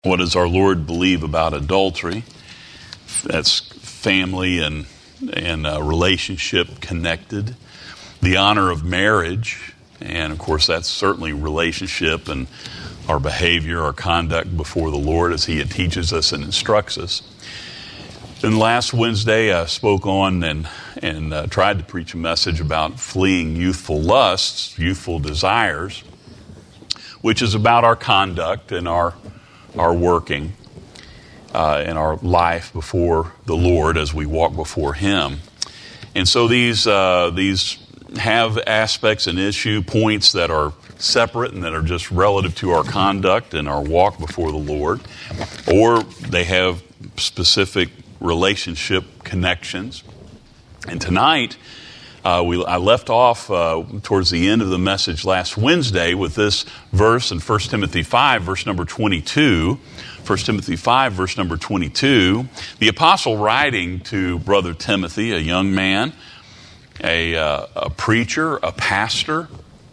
What does our Lord believe about adultery? That's family and relationship connected. The honor of marriage, and of course that's certainly relationship and our behavior, our conduct before the Lord as He teaches us and instructs us. Then last Wednesday I spoke on and tried to preach a message about fleeing youthful lusts, youthful desires, which is about our conduct and our working in our life before the Lord as we walk before Him. And so these have aspects and issue points that are separate and that are just relative to our conduct and our walk before the Lord, or they have specific relationship connections. And tonight, I left off towards the end of the message last Wednesday with this verse in 1 Timothy 5, verse number 22. 1 Timothy 5, verse number 22. The apostle writing to brother Timothy, a young man, a preacher, a pastor.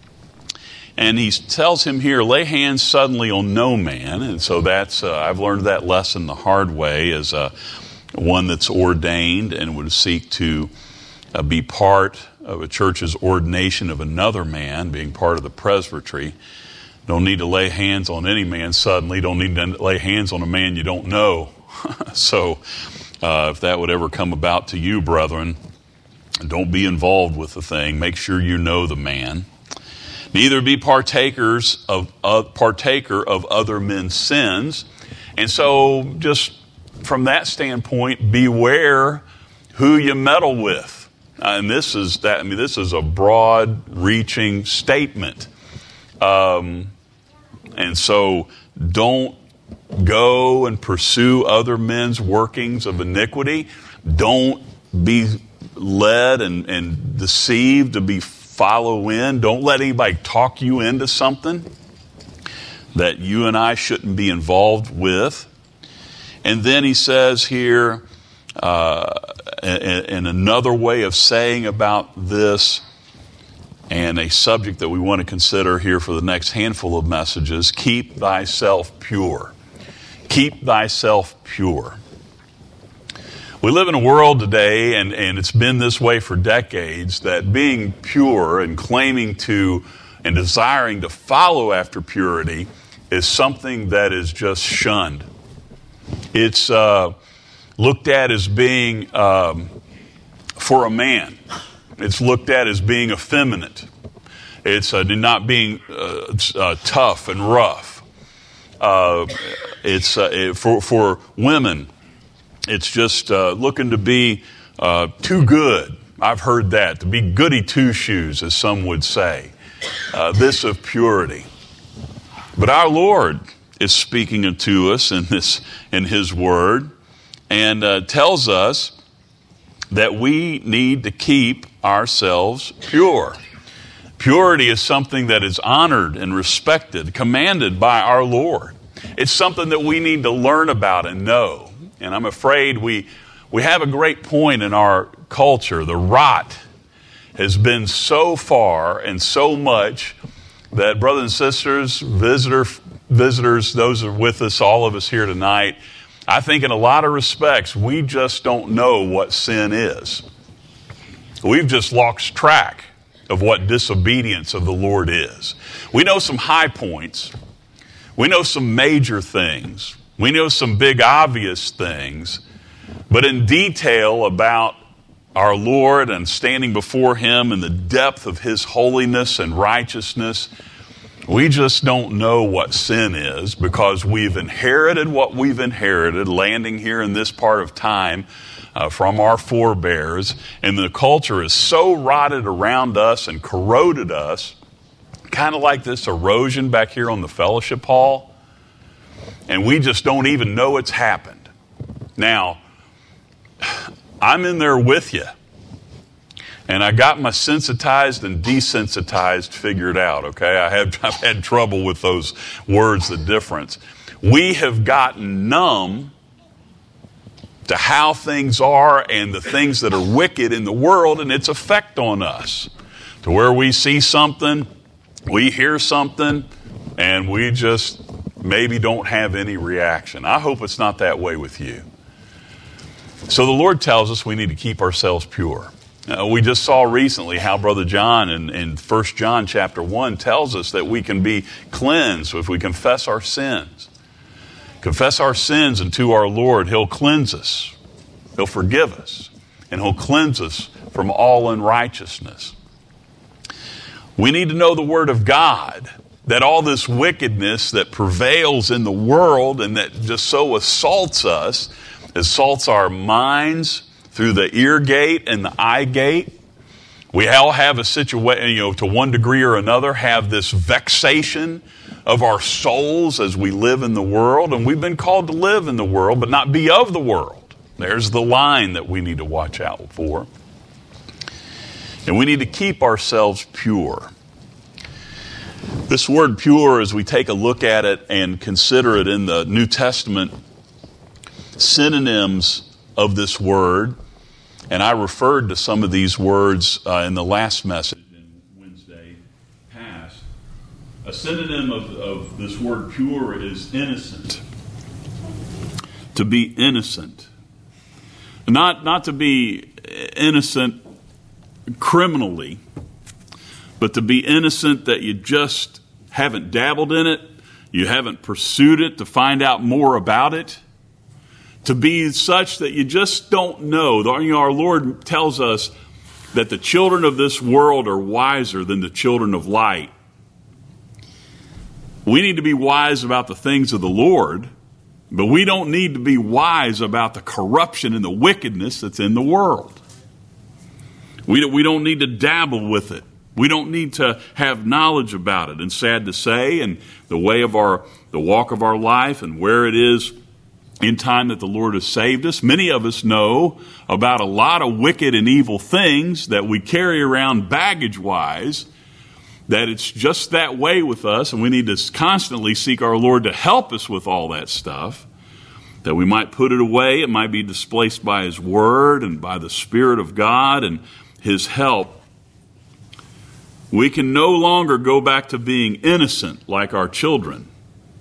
And he tells him here, lay hands suddenly on no man. And so that's, I've learned that lesson the hard way as one that's ordained and would seek to be part of a church's ordination of another man, being part of the presbytery. Don't need to lay hands on any man suddenly. Don't need to lay hands on a man you don't know. So if that would ever come about to you, brethren, don't be involved with the thing. Make sure you know the man. Neither be partaker of other men's sins. And so just from that standpoint, beware who you meddle with. And this is that. I mean, this is a broad-reaching statement, and so don't go and pursue other men's workings of iniquity. Don't be led and deceived to follow in. Don't let anybody talk you into something that you and I shouldn't be involved with. And then he says here. And another way of saying about this, and a subject that we want to consider here for the next handful of messages, keep thyself pure. Keep thyself pure. We live in a world today, and it's been this way for decades, that being pure and claiming to and desiring to follow after purity is something that is just shunned. It's looked at as being, for a man, it's looked at as being effeminate. It's not being tough and rough. For women, it's just looking to be too good. I've heard that, to be goody two-shoes, as some would say. This of purity. But our Lord is speaking to us in His Word, and tells us that we need to keep ourselves pure. Purity is something that is honored and respected, commanded by our Lord. It's something that we need to learn about and know. And I'm afraid we have a great point in our culture. The rot has been so far and so much that brothers and sisters, visitors, those who are with us, all of us here tonight, I think in a lot of respects, we just don't know what sin is. We've just lost track of what disobedience of the Lord is. We know some high points. We know some major things. We know some big obvious things. But in detail about our Lord and standing before Him in the depth of His holiness and righteousness, we just don't know what sin is because we've inherited what we've inherited, landing here in this part of time from our forebears. And the culture is so rotted around us and corroded us, kind of like this erosion back here on the fellowship hall. And we just don't even know it's happened. Now, I'm in there with you. And I got my sensitized and desensitized figured out, okay? I've had trouble with those words, the difference. We have gotten numb to how things are and the things that are wicked in the world and its effect on us. To where we see something, we hear something, and we just maybe don't have any reaction. I hope it's not that way with you. So the Lord tells us we need to keep ourselves pure. We just saw recently how Brother John in 1 John chapter 1 tells us that we can be cleansed if we confess our sins. Confess our sins unto our Lord. He'll cleanse us. He'll forgive us. And He'll cleanse us from all unrighteousness. We need to know the Word of God, that all this wickedness that prevails in the world and that just so assaults us, assaults our minds through the ear gate and the eye gate. We all have a situation, to one degree or another, have this vexation of our souls as we live in the world. And we've been called to live in the world, but not be of the world. There's the line that we need to watch out for. And we need to keep ourselves pure. This word pure, as we take a look at it and consider it in the New Testament, synonyms of this word, and I referred to some of these words in the last message in Wednesday past. A synonym of this word pure is innocent. To be innocent. Not to be innocent criminally, but to be innocent that you just haven't dabbled in it, you haven't pursued it to find out more about it. To be such that you just don't know. Our Lord tells us that the children of this world are wiser than the children of light. We need to be wise about the things of the Lord, but we don't need to be wise about the corruption and the wickedness that's in the world. We don't need to dabble with it. We don't need to have knowledge about it. And sad to say, and the walk of our life and where it is in time that the Lord has saved us, many of us know about a lot of wicked and evil things that we carry around baggage-wise, that it's just that way with us, and we need to constantly seek our Lord to help us with all that stuff, that we might put it away. It might be displaced by His Word and by the Spirit of God and His help. We can no longer go back to being innocent like our children.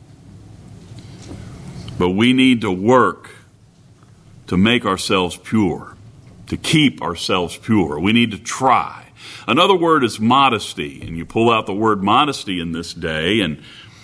But we need to work to make ourselves pure, to keep ourselves pure. We need to try. Another word is modesty, and you pull out the word modesty in this day, and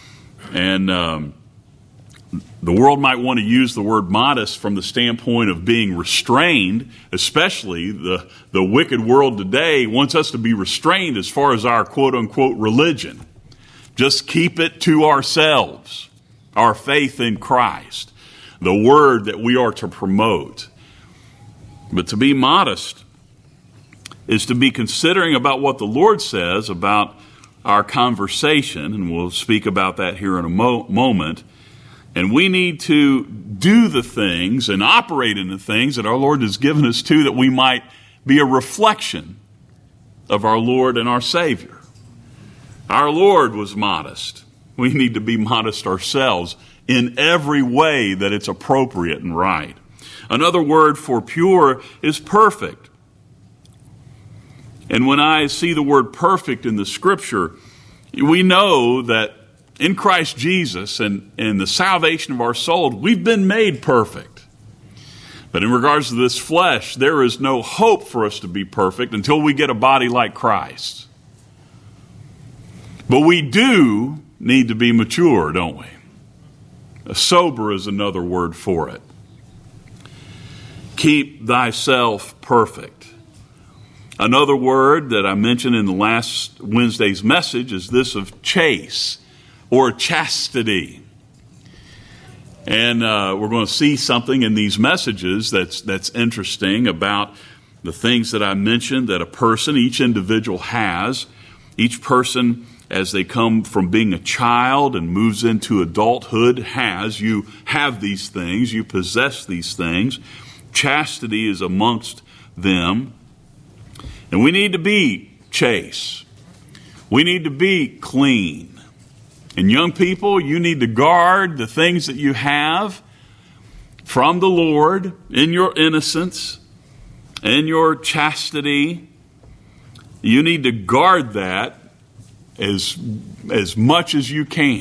the world might want to use the word modest from the standpoint of being restrained, especially the wicked world today wants us to be restrained as far as our quote-unquote religion. Just keep it to ourselves. Our faith in Christ, the word that we are to promote. But to be modest is to be considering about what the Lord says about our conversation, and we'll speak about that here in a moment. And we need to do the things and operate in the things that our Lord has given us to, that we might be a reflection of our Lord and our Savior. Our Lord was modest. We need to be modest ourselves in every way that it's appropriate and right. Another word for pure is perfect. And when I see the word perfect in the Scripture, we know that in Christ Jesus and the salvation of our soul, we've been made perfect. But in regards to this flesh, there is no hope for us to be perfect until we get a body like Christ. But we do need to be mature, don't we? Sober is another word for it. Keep thyself perfect. Another word that I mentioned in the last Wednesday's message is this of chaste or chastity. And we're going to see something in these messages that's interesting about the things that I mentioned that a person, each individual has. Each person, as they come from being a child and moves into adulthood, you have these things, you possess these things. Chastity is amongst them. And we need to be chaste. We need to be clean. And young people, you need to guard the things that you have from the Lord in your innocence, in your chastity. You need to guard that as much as you can.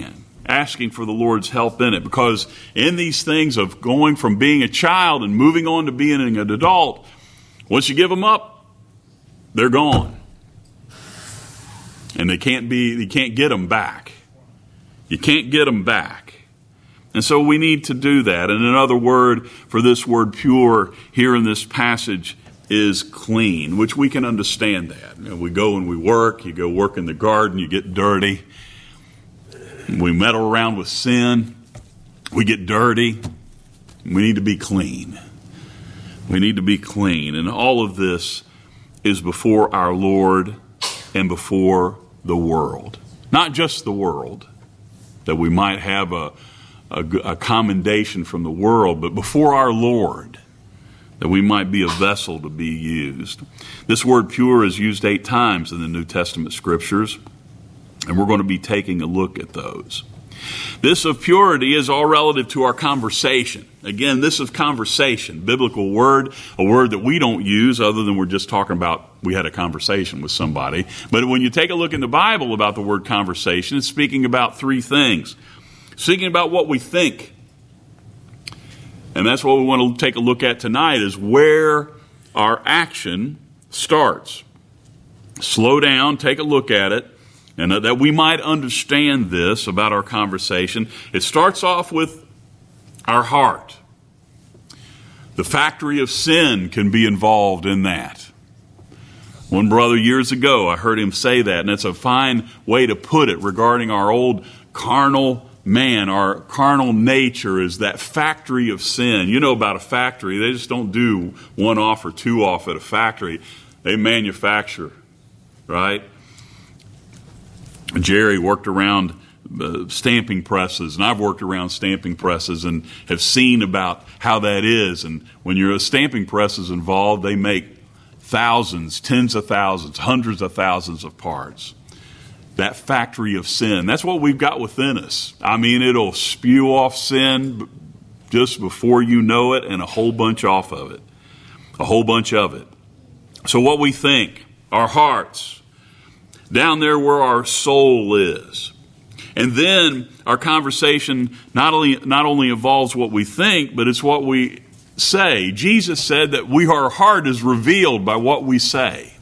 asking for the Lord's help in it. Because in these things of going from being a child and moving on to being an adult, once you give them up, they're gone. And you can't get them back. You can't get them back. And so we need to do that. And another word for this word pure here in this passage is clean, which we can understand that. You know, we go and we work. You go work in the garden, you get dirty. We meddle around with sin. We get dirty. We need to be clean. We need to be clean. And all of this is before our Lord and before the world. Not just the world, that we might have a commendation from the world, but before our Lord, that we might be a vessel to be used. This word pure is used 8 times in the New Testament scriptures, and we're going to be taking a look at those. This of purity is all relative to our conversation. Again, this is conversation, biblical word, a word that we don't use other than we're just talking about we had a conversation with somebody. But when you take a look in the Bible about the word conversation, it's speaking about 3 things. Speaking about what we think. And that's what we want to take a look at tonight, is where our action starts. Slow down, take a look at it, and that we might understand this about our conversation. It starts off with our heart. The factory of sin can be involved in that. One brother years ago, I heard him say that, and it's a fine way to put it regarding our old carnal man. Our carnal nature is that factory of sin. You know about a factory. They just don't do 1 off or 2 off at a factory. They manufacture, right? Jerry worked around stamping presses, and I've worked around stamping presses and have seen about how that is. And when your stamping press is involved, they make thousands, tens of thousands, hundreds of thousands of parts. That factory of sin, that's what we've got within us. I mean, it'll spew off sin just before you know it, and a whole bunch off of it. A whole bunch of it. So what we think, our hearts, down there where our soul is. And then our conversation not only involves what we think, but it's what we say. Jesus said that our heart is revealed by what we say.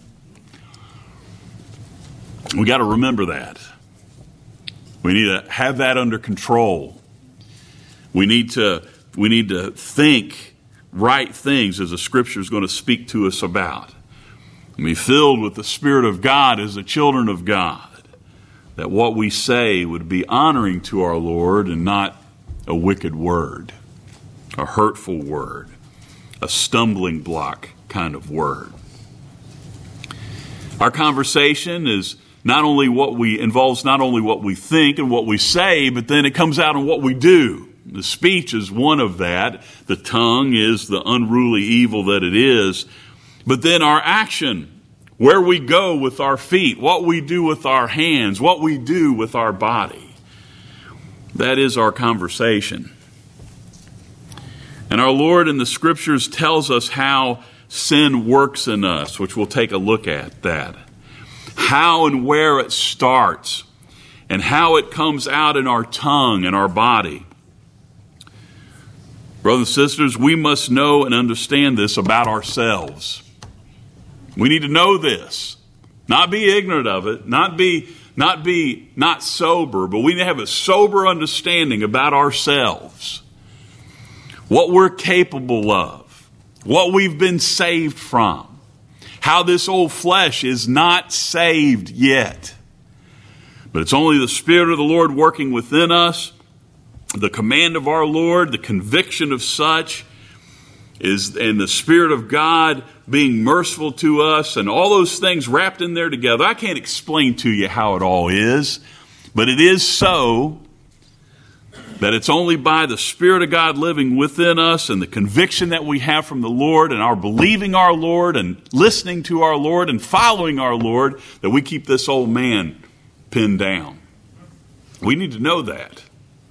We got to remember that. We need to have that under control. We need to think right things, as the Scripture is going to speak to us about. And be filled with the Spirit of God as the children of God. That what we say would be honoring to our Lord and not a wicked word, a hurtful word, a stumbling block kind of word. Our conversation is involves not only what we think and what we say, but then it comes out in what we do. The speech is one of that. The tongue is the unruly evil that it is. But then our action, where we go with our feet, what we do with our hands, what we do with our body, that is our conversation. And our Lord in the Scriptures tells us how sin works in us, which we'll take a look at that. How and where it starts, and how it comes out in our tongue and our body. Brothers and sisters, we must know and understand this about ourselves. We need to know this. Not be ignorant of it, not sober, but we need to have a sober understanding about ourselves. What we're capable of, what we've been saved from. How this old flesh is not saved yet. But it's only the Spirit of the Lord working within us, the command of our Lord, the conviction of such, and the Spirit of God being merciful to us, and all those things wrapped in there together. I can't explain to you how it all is, but it is so that it's only by the Spirit of God living within us and the conviction that we have from the Lord and our believing our Lord and listening to our Lord and following our Lord that we keep this old man pinned down. We need to know that.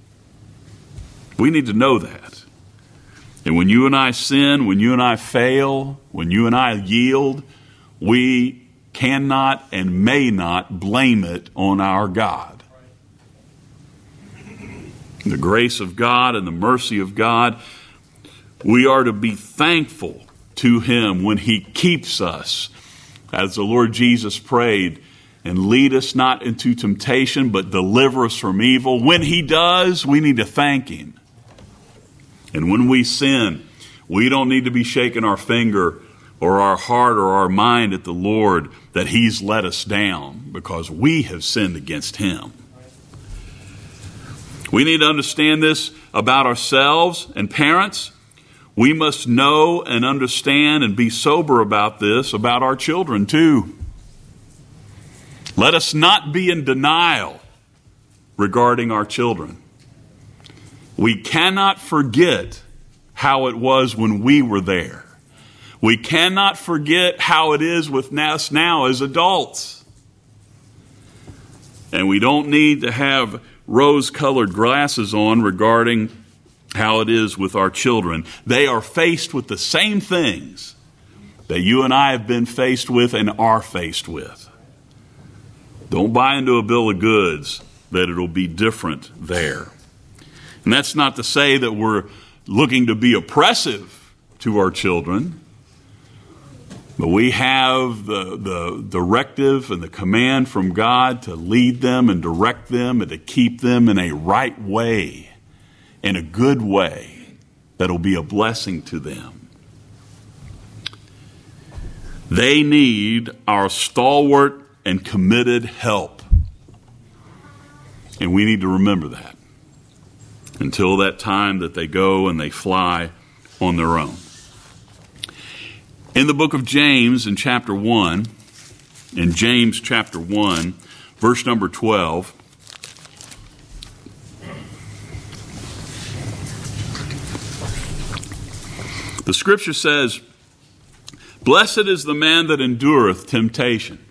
We need to know that. And when you and I sin, when you and I fail, when you and I yield, we cannot and may not blame it on our God. the grace of God and the mercy of God, we are to be thankful to Him when He keeps us, as the Lord Jesus prayed, and lead us not into temptation, but deliver us from evil. When He does, we need to thank Him. And when we sin, we don't need to be shaking our finger or our heart or our mind at the Lord that He's let us down, because we have sinned against Him. We need to understand this about ourselves, and parents, we must know and understand and be sober about this about our children too. Let us not be in denial regarding our children. We cannot forget how it was when we were there. We cannot forget how it is with us now as adults. And we don't need to have rose-colored glasses on regarding how it is with our children. They are faced with the same things that you and I have been faced with and are faced with. Don't buy into a bill of goods that it'll be different there. And that's not to say that we're looking to be oppressive to our children, but we have the directive and the command from God to lead them and direct them and to keep them in a right way, in a good way that'll be a blessing to them. They need our stalwart and committed help. And we need to remember that until that time that they go and they fly on their own. In the book of James, in chapter 1, in James chapter 1, verse number 12, the scripture says, "Blessed is the man that endureth temptation."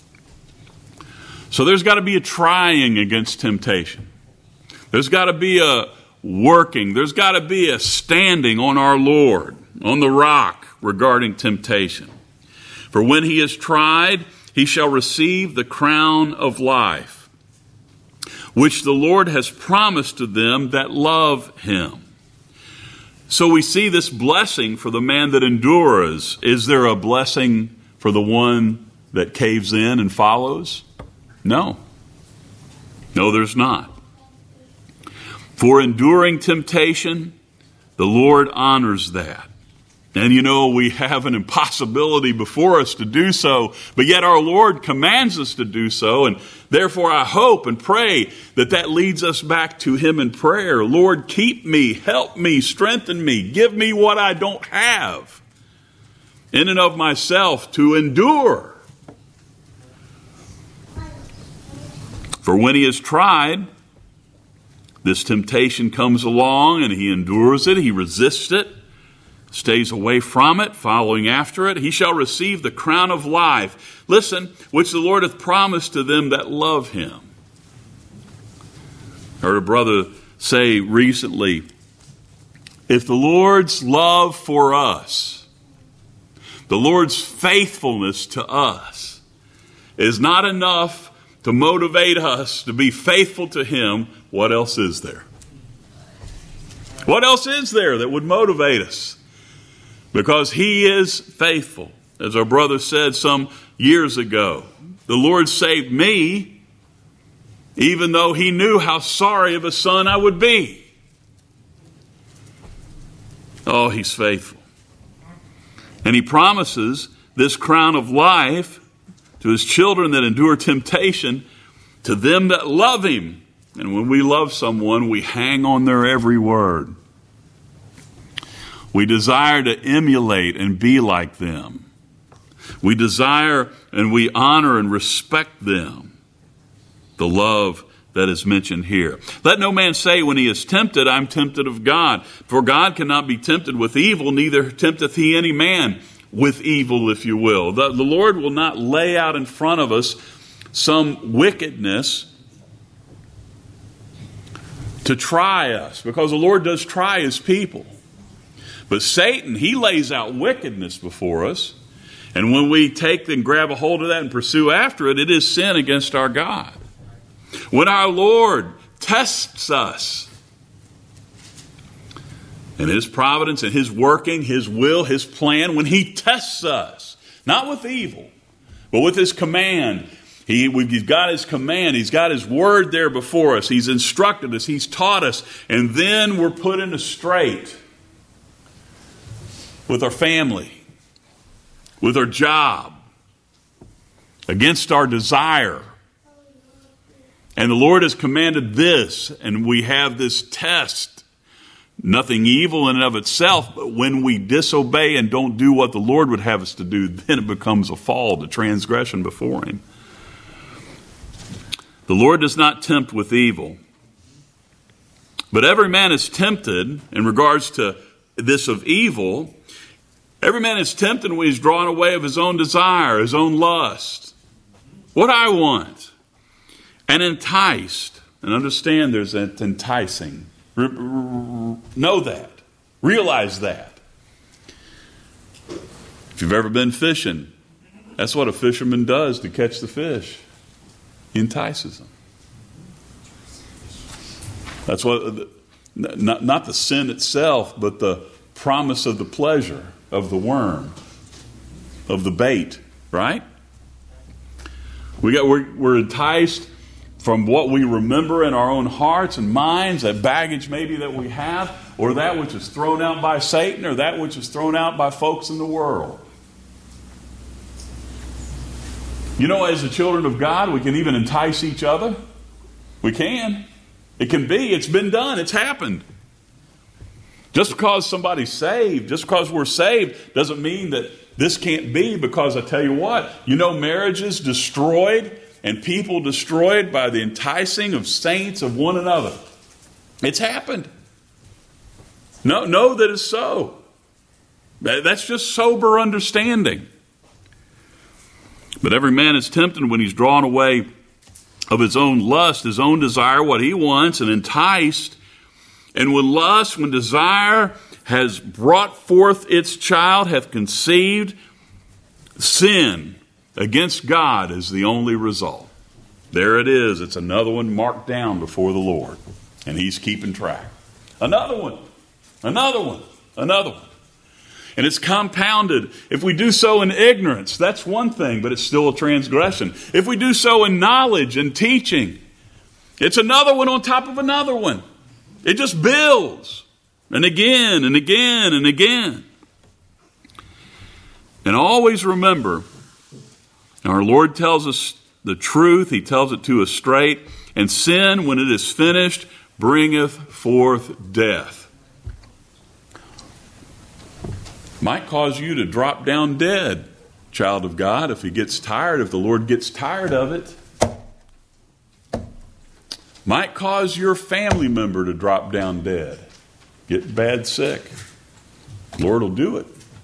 So there's got to be a trying against temptation. There's got to be a working. There's got to be a standing on our Lord, on the rock, regarding temptation. For when he is tried, he shall receive the crown of life, which the Lord has promised to them that love him. So we see this blessing for the man that endures. Is there a blessing for the one that caves in and follows? No. No, there's not. For enduring temptation, the Lord honors that. And you know, we have an impossibility before us to do so, but yet our Lord commands us to do so, and therefore I hope and pray that that leads us back to Him in prayer. Lord, keep me, help me, strengthen me, give me what I don't have in and of myself to endure. For when he is tried, this temptation comes along and he endures it, he resists it, stays away from it, following after it, he shall receive the crown of life. Listen, which the Lord hath promised to them that love him. I heard a brother say recently, if the Lord's love for us, the Lord's faithfulness to us is not enough to motivate us to be faithful to Him, what else is there? What else is there that would motivate us? Because He is faithful. As our brother said some years ago, the Lord saved me even though He knew how sorry of a son I would be. Oh, He's faithful. And He promises this crown of life to His children that endure temptation, to them that love Him. And when we love someone, we hang on their every word. We desire to emulate and be like them. We desire and we honor and respect them. The love that is mentioned here. Let no man say when he is tempted, I'm tempted of God. For God cannot be tempted with evil, neither tempteth He any man with evil, if you will. The Lord will not lay out in front of us some wickedness to try us, because the Lord does try His people. But Satan, he lays out wickedness before us, and when we take and grab a hold of that and pursue after it, it is sin against our God. When our Lord tests us And His providence and His working, His will, His plan, when He tests us, not with evil, but with His command. He's got His command. He's got His word there before us. He's instructed us. He's taught us. And then we're put in a strait with our family, with our job, against our desire. And the Lord has commanded this, and we have this test. Nothing evil in and of itself, but when we disobey and don't do what the Lord would have us to do, then it becomes a fall, a transgression before Him. The Lord does not tempt with evil. But every man is tempted in regards to this of evil. Every man is tempted when he's drawn away of his own desire, his own lust. What I want. And enticed. And understand there's an enticing. Know that. Realize that. If you've ever been fishing, that's what a fisherman does to catch the fish. He entices them. That's what, not the sin itself, but the promise of the pleasure of the worm, of the bait, right? We're enticed from what we remember in our own hearts and minds, that baggage maybe that we have, or that which is thrown out by Satan, or that which is thrown out by folks in the world. You know, as the children of God, we can even entice each other. We can. It can be. It's been done. It's happened. Just because somebody's saved, just because we're saved, doesn't mean that this can't be, because I tell you what, you know, marriages destroyed and people destroyed by the enticing of saints of one another. It's happened. Know that it's so. That's just sober understanding. But every man is tempted when he's drawn away of his own lust, his own desire, what he wants, and enticed. And when lust, when desire has brought forth its child, hath conceived, sin against God is the only result. There it is. It's another one marked down before the Lord. And He's keeping track. Another one. Another one. Another one. And it's compounded. If we do so in ignorance, that's one thing, but it's still a transgression. If we do so in knowledge and teaching, it's another one on top of another one. It just builds. And again and again and again. And always remember, our Lord tells us the truth. He tells it to us straight. And sin, when it is finished, bringeth forth death. Might cause you to drop down dead, child of God, if He gets tired, if the Lord gets tired of it. Might cause your family member to drop down dead, get bad sick. The Lord will do it.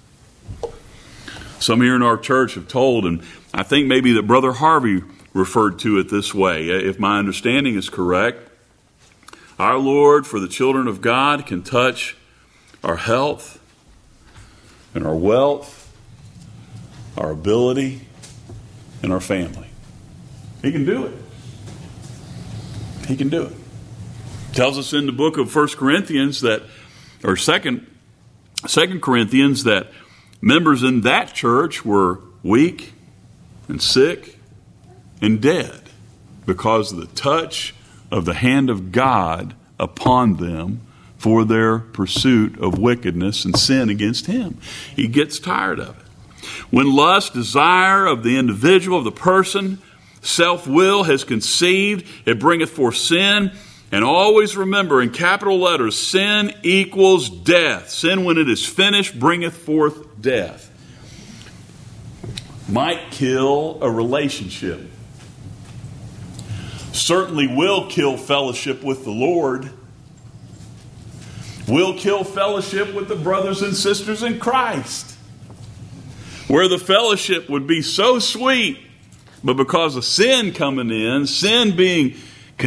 Some here in our church have told, and I think maybe that Brother Harvey referred to it this way, if my understanding is correct. Our Lord, for the children of God, can touch our health and our wealth, our ability, and our family. He can do it. He can do it. It tells us in the book of 1 Corinthians that, or 2 Corinthians, that members in that church were weak and sick and dead because of the touch of the hand of God upon them for their pursuit of wickedness and sin against Him. He gets tired of it. When lust, desire of the individual, of the person, self-will has conceived, it bringeth forth sin. And always remember, in capital letters, sin equals death. Sin, when it is finished, bringeth forth death. Might kill a relationship. Certainly will kill fellowship with the Lord. Will kill fellowship with the brothers and sisters in Christ. Where the fellowship would be so sweet, but because of sin coming in, sin being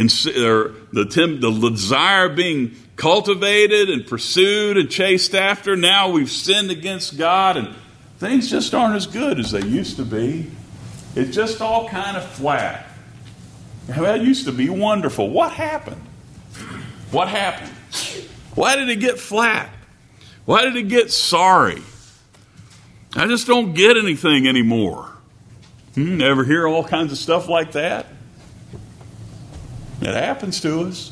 the desire being cultivated and pursued and chased after, now we've sinned against God and things just aren't as good as they used to be. It's just all kind of flat. That used to be wonderful. What happened? What happened? Why did it get flat? Why did it get sorry? I just don't get anything anymore. Ever hear all kinds of stuff like that? It happens to us.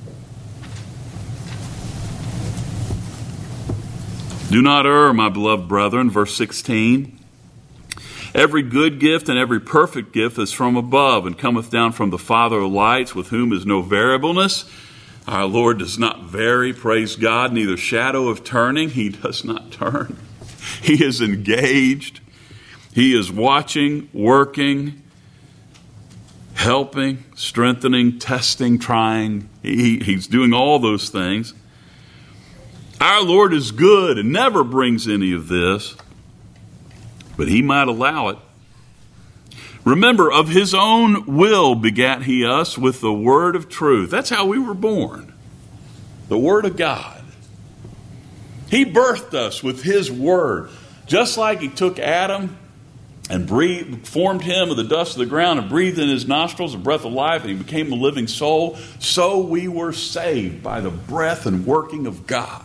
Do not err, my beloved brethren, verse 16. Every good gift and every perfect gift is from above and cometh down from the Father of lights, with whom is no variableness. Our Lord does not vary, praise God, neither shadow of turning. He does not turn. He is engaged. He is watching, working, helping, strengthening, testing, trying. He's doing all those things. Our Lord is good and never brings any of this, but he might allow it. Remember, of his own will begat he us with the word of truth. That's how we were born. The word of God. He birthed us with his word. Just like he took Adam and formed him of the dust of the ground and breathed in his nostrils a breath of life, and he became a living soul, so we were saved by the breath and working of God.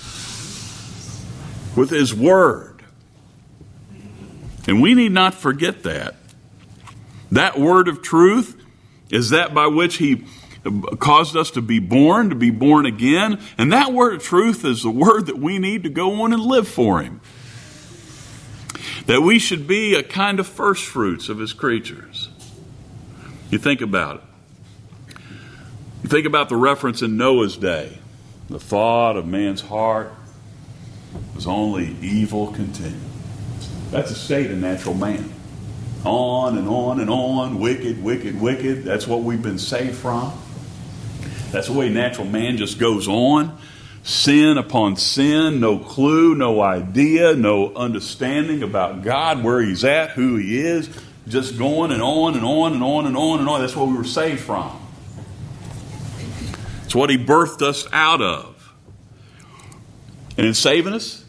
With his word. And we need not forget that. That word of truth is that by which he caused us to be born again. And that word of truth is the word that we need to go on and live for him. That we should be a kind of first fruits of his creatures. You think about it. You think about the reference in Noah's day. The thought of man's heart was only evil continued. That's a state of natural man. On and on and on, wicked, wicked, wicked. That's what we've been saved from. That's the way natural man just goes on. Sin upon sin, no clue, no idea, no understanding about God, where he's at, who he is. Just going and on and on and on and on and on. That's what we were saved from. It's what he birthed us out of. And in saving us,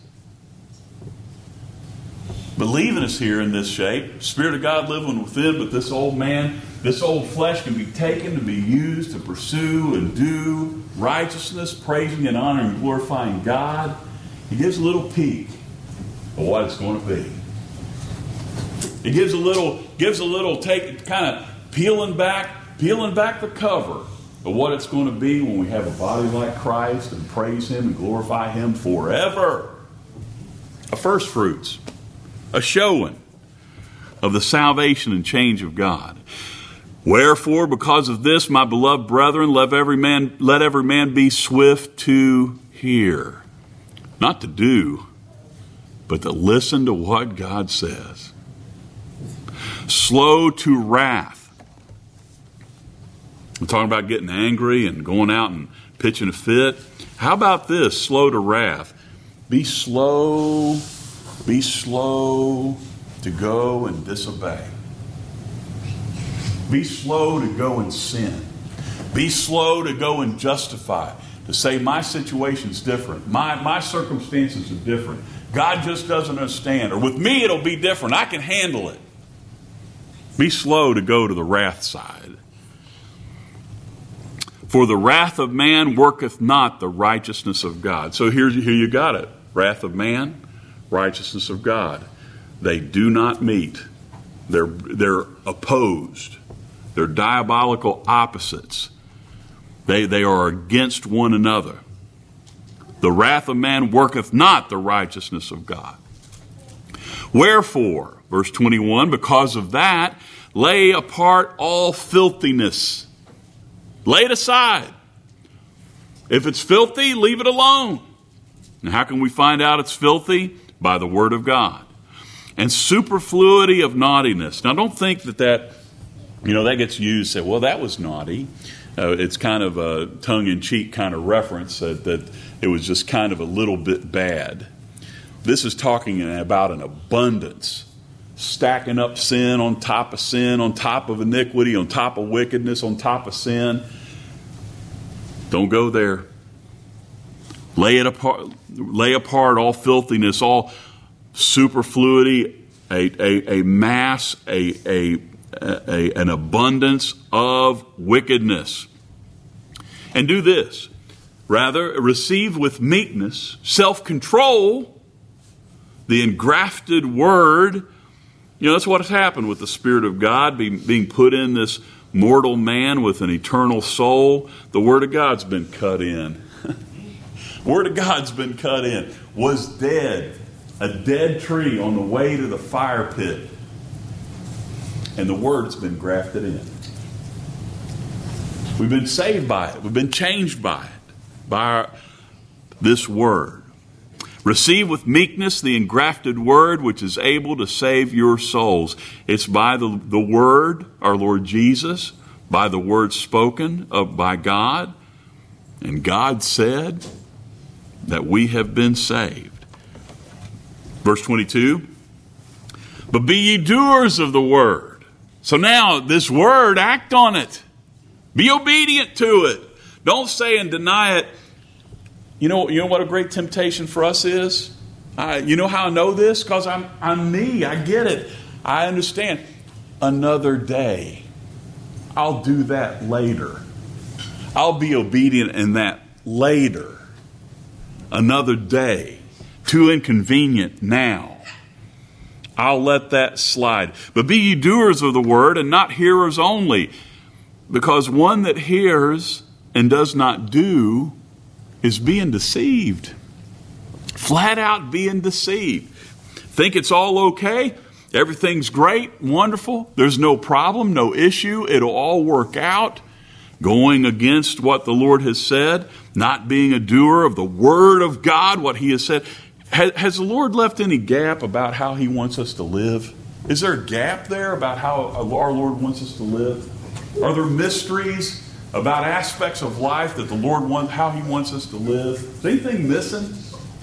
believing us here in this shape, Spirit of God living within, but this old man, this old flesh can be taken to be used to pursue and do righteousness, praising and honoring and glorifying God. He gives a little peek of what it's going to be. He gives a little take, kind of peeling back the cover of what it's going to be when we have a body like Christ and praise him and glorify him forever. A first fruits. A showing of the salvation and change of God. Wherefore, because of this, my beloved brethren, let every man be swift to hear. Not to do, but to listen to what God says. Slow to wrath. We're talking about getting angry and going out and pitching a fit. How about this? Slow to wrath. Be slow to go and disobey. Be slow to go and sin. Be slow to go and justify. To say my situation's different. My circumstances are different. God just doesn't understand. Or with me it'll be different. I can handle it. Be slow to go to the wrath side. For the wrath of man worketh not the righteousness of God. So here you got it. Wrath of man, righteousness of God. They do not meet. They're opposed. They're diabolical opposites. They are against one another. The wrath of man worketh not the righteousness of God. Wherefore, verse 21, because of that, lay apart all filthiness. Lay it aside. If it's filthy, leave it alone. And how can we find out it's filthy? By the word of God. And superfluity of naughtiness. Now don't think that gets used, say, well, that was naughty. It's kind of a tongue-in-cheek kind of reference that it was just kind of a little bit bad. This is talking about an abundance. Stacking up sin on top of iniquity, on top of wickedness, on top of sin. Don't go there. Lay apart all filthiness, all superfluity, a mass, an abundance of wickedness. And do this. Rather, receive with meekness, self-control, the engrafted word. That's what has happened with the Spirit of God being put in this mortal man with an eternal soul. The Word of God's been cut in. Word of God's been cut in. Was dead. A dead tree on the way to the fire pit. And the Word's been grafted in. We've been saved by it. We've been changed by it. By this Word. Receive with meekness the engrafted Word which is able to save your souls. It's by the Word, our Lord Jesus, by the Word spoken by God. And God said that we have been saved. Verse 22, but be ye doers of the Word. So now this Word, act on it. Be obedient to it. Don't say and deny it. You know what a great temptation for us is? You know how I know this? Because I'm me. I get it. I understand. Another day. I'll do that later. I'll be obedient in that later. Another day. Too inconvenient now. I'll let that slide. But be ye doers of the word and not hearers only. Because one that hears and does not do is being deceived. Flat out being deceived. Think it's all okay? Everything's great, wonderful. There's no problem, no issue. It'll all work out. Going against what the Lord has said. Not being a doer of the Word of God, what He has said. Has the Lord left any gap about how He wants us to live? Is there a gap there about how our Lord wants us to live? Are there mysteries about aspects of life that the Lord wants, how He wants us to live? Is anything missing?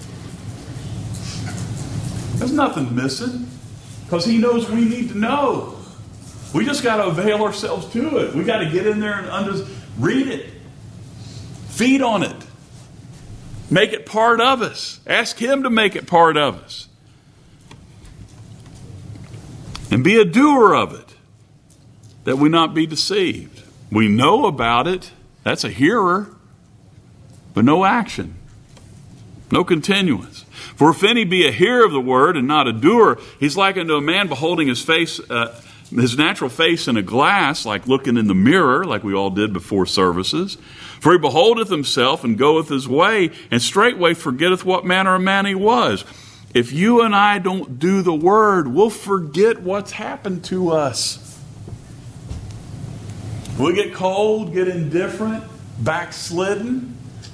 There's nothing missing because He knows we need to know. We just got to avail ourselves to it. We got to get in there and read it. Feed on it. Make it part of us. Ask Him to make it part of us. And be a doer of it, that we not be deceived. We know about it. That's a hearer, but no action. No continuance. For if any be a hearer of the word and not a doer, he's like unto a man beholding his face, his natural face in a glass, like looking in the mirror, like we all did before services. For he beholdeth himself and goeth his way, and straightway forgetteth what manner of man he was. If you and I don't do the word, we'll forget what's happened to us. We'll get cold, get indifferent, backslidden.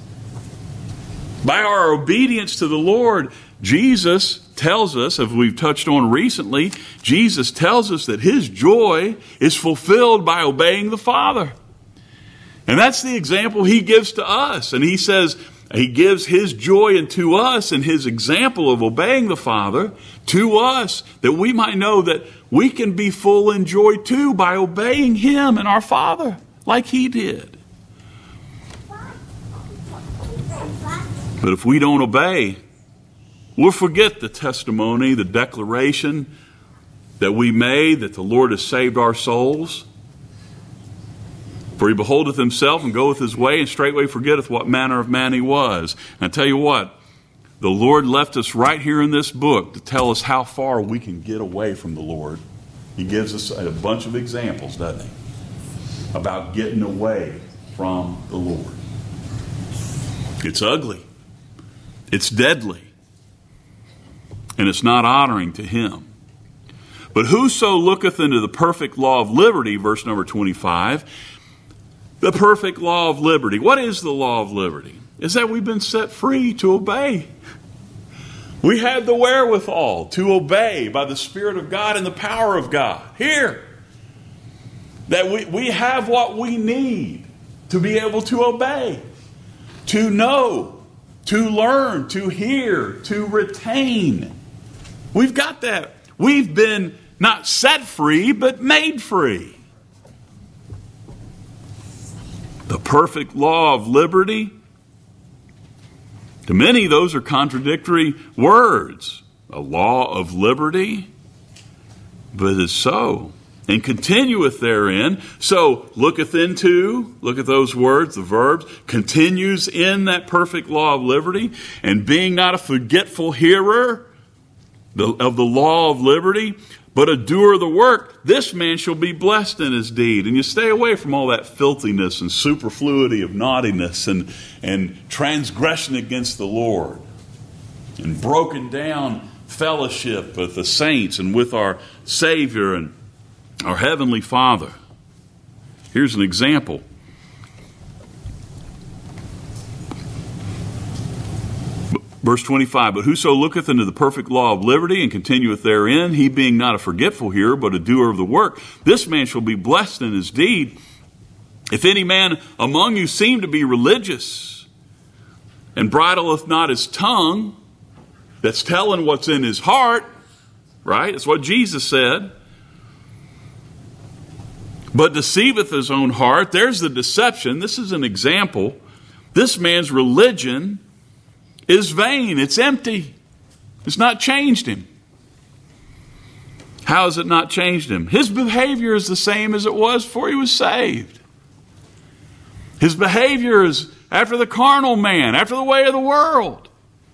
By our obedience to the Lord, Jesus tells us, as we've touched on recently, Jesus tells us that His joy is fulfilled by obeying the Father. And that's the example He gives to us. And He says He gives His joy unto us and His example of obeying the Father to us, that we might know that we can be full in joy too by obeying Him and our Father like He did. But if we don't obey, we'll forget the testimony, the declaration that we made that the Lord has saved our souls. For He beholdeth Himself and goeth His way, and straightway forgetteth what manner of man He was. And I tell you what, the Lord left us right here in this book to tell us how far we can get away from the Lord. He gives us a bunch of examples, doesn't He? About getting away from the Lord. It's ugly. It's deadly. And it's not honoring to Him. But whoso looketh into the perfect law of liberty, verse number 25, the perfect law of liberty. What is the law of liberty? Is that we've been set free to obey. We have the wherewithal to obey by the Spirit of God and the power of God. Here. That we have what we need to be able to obey, to know, to learn, to hear, to retain. We've got that. We've been not set free, but made free. The perfect law of liberty. To many, those are contradictory words. A law of liberty. But it's so. and continueth therein. So looketh into, look at those words, the verbs, continues in that perfect law of liberty, and being not a forgetful hearer of the law of liberty, but a doer of the work, this man shall be blessed in his deed. And you stay away from all that filthiness and superfluity of naughtiness and transgression against the Lord, and broken down fellowship with the saints and with our Savior and our Heavenly Father. Here's an example. Verse 25, but whoso looketh into the perfect law of liberty and continueth therein, he being not a forgetful hearer, but a doer of the work, this man shall be blessed in his deed. If any man among you seem to be religious, and bridleth not his tongue, that's telling what's in his heart, right? That's what Jesus said. But deceiveth his own heart. There's the deception. This is an example. This man's religion is vain. It's empty. It's not changed him. How has it not changed him? His behavior is the same as it was before he was saved. His behavior is after the carnal man, after the way of the world.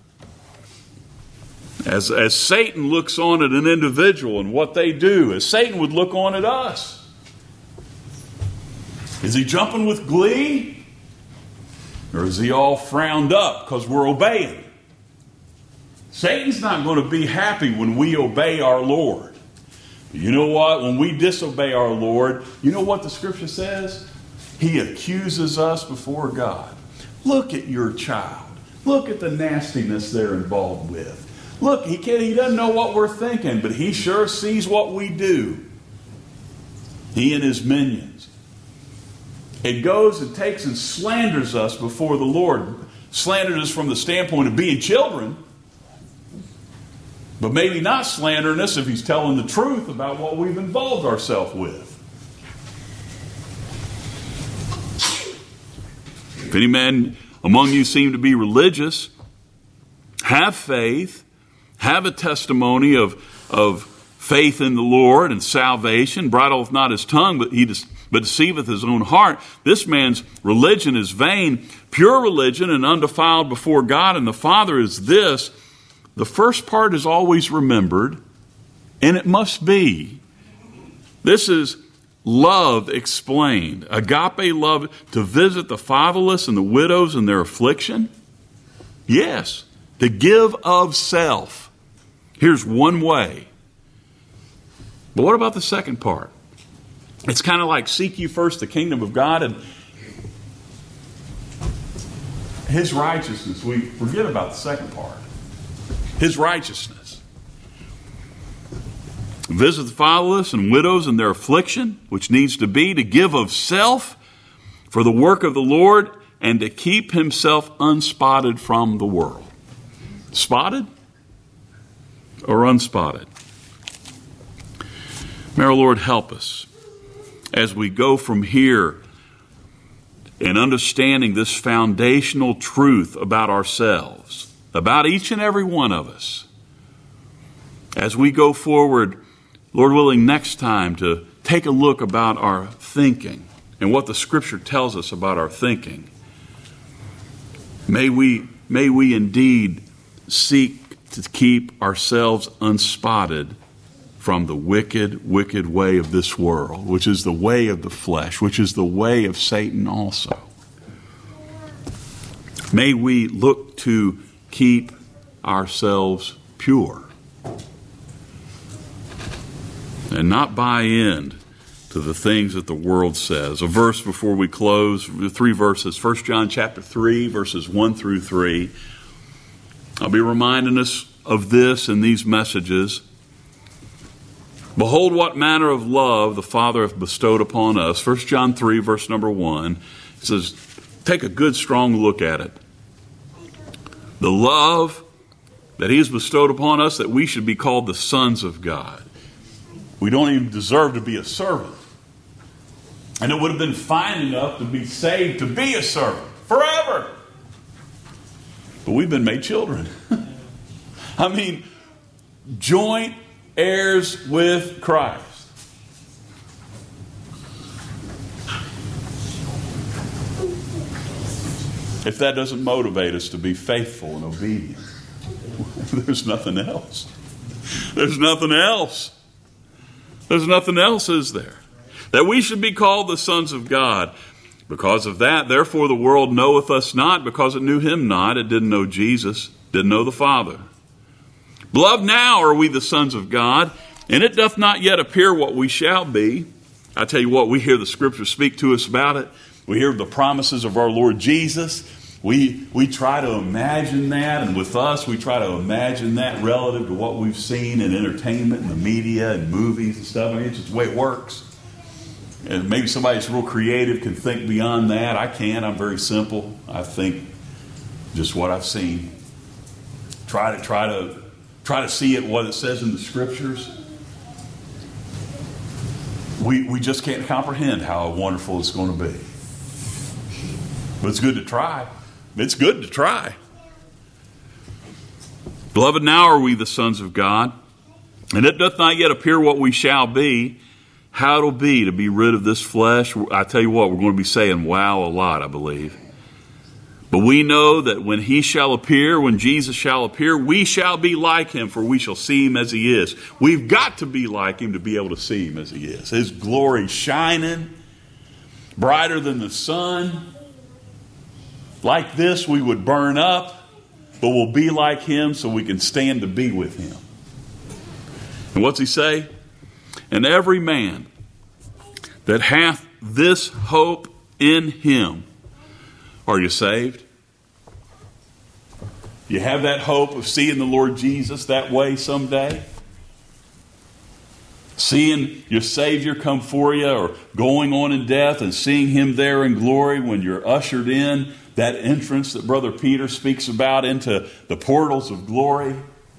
As Satan looks on at an individual and what they do, as Satan would look on at us. Is he jumping with glee? Or is he all frowned up because we're obeying? Satan's not going to be happy when we obey our Lord. You know what? When we disobey our Lord, you know what the Scripture says? He accuses us before God. Look at your child. Look at the nastiness they're involved with. Look, he doesn't know what we're thinking, but he sure sees what we do. He and his minions. It goes and takes and slanders us before the Lord. Slanders us from the standpoint of being children, but maybe not slandering us if he's telling the truth about what we've involved ourselves with. If any man among you seem to be religious, have faith, have a testimony of faith in the Lord and salvation, bridleth not his tongue, but deceiveth his own heart. This man's religion is vain. Pure religion and undefiled before God and the Father is this. The first part is always remembered, and it must be. This is love explained. Agape love, to visit the fatherless and the widows in their affliction. Yes, to give of self. Here's one way. But what about the second part? It's kind of like seek ye first the kingdom of God and his righteousness. We forget about the second part. His righteousness. Visit the fatherless and widows in their affliction, which needs to be to give of self for the work of the Lord and to keep himself unspotted from the world. Spotted or unspotted? May our Lord help us as we go from here in understanding this foundational truth about ourselves, about each and every one of us. As we go forward, Lord willing, next time to take a look about our thinking and what the Scripture tells us about our thinking. May we indeed seek to keep ourselves unspotted from the wicked, wicked way of this world, which is the way of the flesh, which is the way of Satan also. May we look to keep ourselves pure and not buy in to the things that the world says. A verse before we close, 3 verses, 1 John chapter 3, verses 1 through 3. I'll be reminding us of this in these messages. Behold what manner of love the Father hath bestowed upon us. 1 John 3, verse number 1. It says, take a good strong look at it. The love that he has bestowed upon us, that we should be called the sons of God. We don't even deserve to be a servant. And it would have been fine enough to be saved to be a servant forever. But we've been made children. I mean, joint heirs with Christ. if that doesn't motivate us to be faithful and obedient, there's nothing else. There's nothing else. There's nothing else, is there? That we should be called the sons of God. Because of that, therefore the world knoweth us not, because it knew him not. It didn't know Jesus, didn't know the Father. Beloved, now are we the sons of God, and it doth not yet appear what we shall be. I tell you what, we hear the Scripture speak to us about it. We hear the promises of our Lord Jesus. We try to imagine that, and with us, we try to imagine that relative to what we've seen in entertainment and the media and movies and stuff. I mean, it's just the way it works. And maybe somebody that's real creative can think beyond that. I can't. I'm very simple. I think just what I've seen. Try to see it, what it says in the Scriptures. We just can't comprehend how wonderful it's going to be. But it's good to try. It's good to try. Beloved, now are we the sons of God, and it doth not yet appear what we shall be, how it'll be to be rid of this flesh. I tell you what, we're going to be saying wow a lot, I believe. But we know that when he shall appear, when Jesus shall appear, we shall be like him, for we shall see him as he is. We've got to be like him to be able to see him as he is. His glory shining, brighter than the sun. Like this, we would burn up, but we'll be like him so we can stand to be with him. And what's he say? And every man that hath this hope in him. Are you saved? You have that hope of seeing the Lord Jesus that way someday? Seeing your Savior come for you, or going on in death and seeing him there in glory when you're ushered in, that entrance that Brother Peter speaks about into the portals of glory.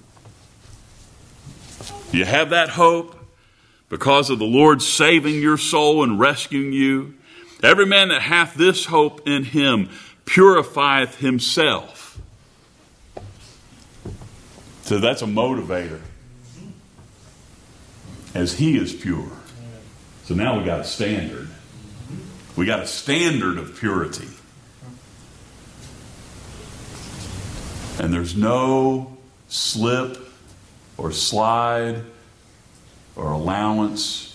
You have that hope because of the Lord saving your soul and rescuing you. Every man that hath this hope in him purifieth himself. So that's a motivator. As he is pure. So now we got a standard. We got a standard of purity. And there's no slip or slide or allowance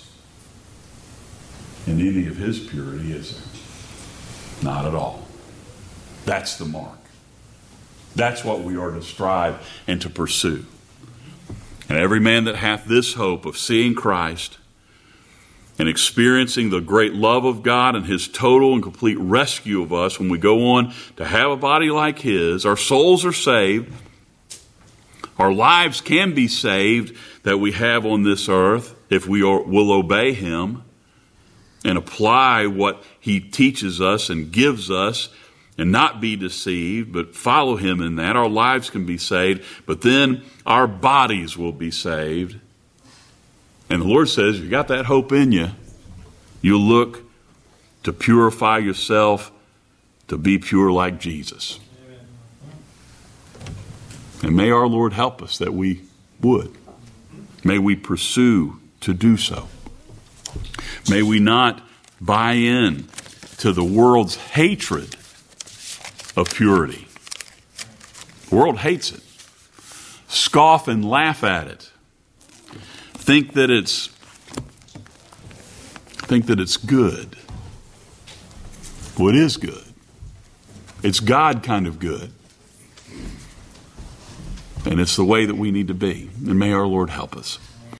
in any of his purity, is there? Not at all. That's the mark. That's what we are to strive and to pursue. And every man that hath this hope of seeing Christ and experiencing the great love of God and his total and complete rescue of us when we go on to have a body like his, our souls are saved, our lives can be saved that we have on this earth if we will obey him and apply what he teaches us and gives us and not be deceived, but follow him in that. Our lives can be saved, but then our bodies will be saved. And the Lord says, if you got that hope in you, you look to purify yourself to be pure like Jesus. And may our Lord help us that we would. May we pursue to do so. May we not buy in to the world's hatred of purity. The world hates it. Scoff and laugh at it. Think that it's good. Well, it is good. It's God kind of good. And it's the way that we need to be. And may our Lord help us.